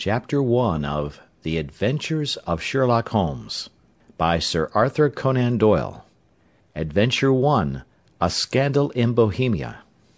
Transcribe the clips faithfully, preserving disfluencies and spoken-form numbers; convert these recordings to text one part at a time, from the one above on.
Chapter one of The Adventures of Sherlock Holmes by Sir Arthur Conan Doyle. Adventure one. A Scandal in Bohemia.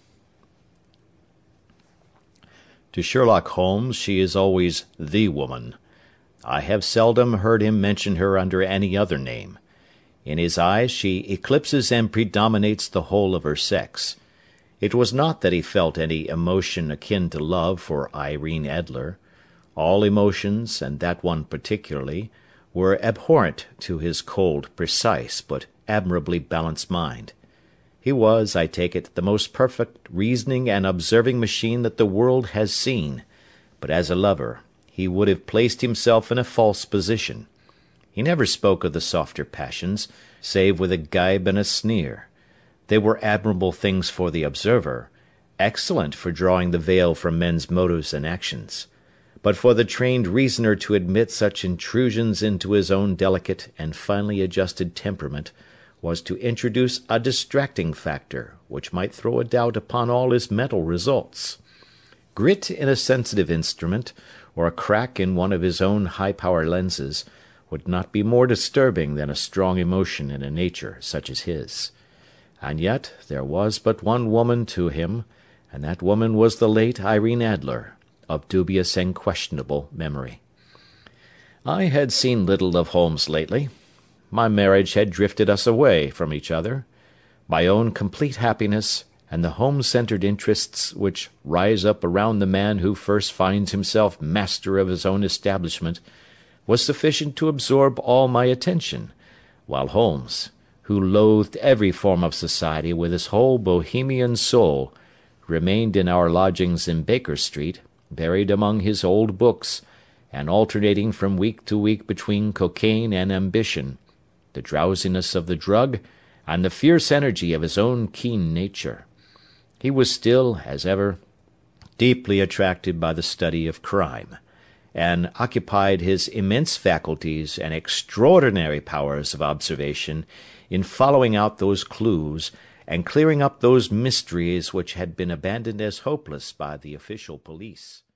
To Sherlock Holmes she is always the woman. I have seldom heard him mention her under any other name. In his eyes she eclipses and predominates the whole of her sex. It was not that he felt any emotion akin to love for Irene Adler. All emotions, and that one particularly, were abhorrent to his cold, precise, but admirably balanced mind. He was, I take it, the most perfect reasoning and observing machine that the world has seen, but as a lover he would have placed himself in a false position. He never spoke of the softer passions, save with a gibe and a sneer. They were admirable things for the observer, excellent for drawing the veil from men's motives and actions. But for the trained reasoner to admit such intrusions into his own delicate and finely adjusted temperament was to introduce a distracting factor which might throw a doubt upon all his mental results. Grit in a sensitive instrument, or a crack in one of his own high-power lenses, would not be more disturbing than a strong emotion in a nature such as his. And yet there was but one woman to him, and that woman was the late Irene Adler, of dubious and questionable memory. I had seen little of Holmes lately. My marriage had drifted us away from each other. My own complete happiness, and the home-centred interests which rise up around the man who first finds himself master of his own establishment, was sufficient to absorb all my attention, while Holmes, who loathed every form of society with his whole Bohemian soul, remained in our lodgings in Baker Street, buried among his old books, and alternating from week to week between cocaine and ambition, the drowsiness of the drug, and the fierce energy of his own keen nature. He was still, as ever, deeply attracted by the study of crime, and occupied his immense faculties and extraordinary powers of observation in following out those clues, and clearing up those mysteries which had been abandoned as hopeless by the official police.